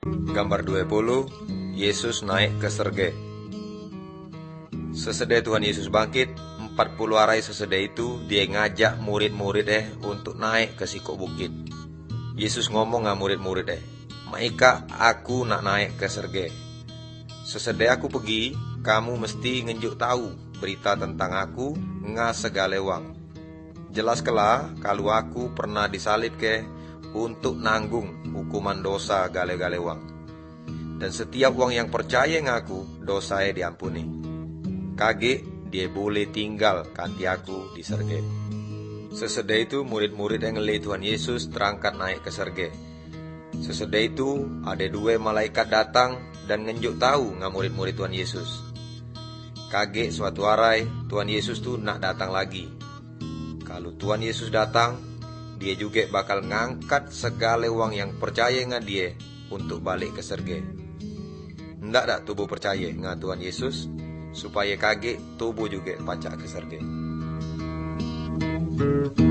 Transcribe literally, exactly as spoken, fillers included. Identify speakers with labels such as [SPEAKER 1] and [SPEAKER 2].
[SPEAKER 1] Gambar dua puluh, Yesus naik ke Serge. Sesudah Tuhan Yesus bangkit, empat puluh hari sesudah itu dia ngajak murid-murid eh untuk naik ke sikok bukit. Yesus ngomong sama murid-murid eh, "Maika aku nak naik ke Serge. Sesudah aku pergi, kamu mesti ngenjuk tahu berita tentang aku nga segala wang. Jelas kala kalau aku pernah disalib ke untuk nanggung hukuman dosa gale-gale wang. Dan setiap wong yang percaya ngaku dosanya diampuni. Kage dia boleh tinggal kanti aku di Serge." Sesudah itu murid-murid yang ngelihat Tuhan Yesus terangkat naik ke Serge. Sesudah itu ada dua malaikat datang dan ngenjuk tahu nga murid-murid Tuhan Yesus. Kage suatu hari Tuhan Yesus tuh nak datang lagi. Kalau Tuhan Yesus datang, dia juga bakal ngangkat segala wong yang percaya nga dia untuk balik ke Serge. Ndak dak tubuh percaya nga Tuhan Yesus, supaya kage tubuh juga pacak ke Serge.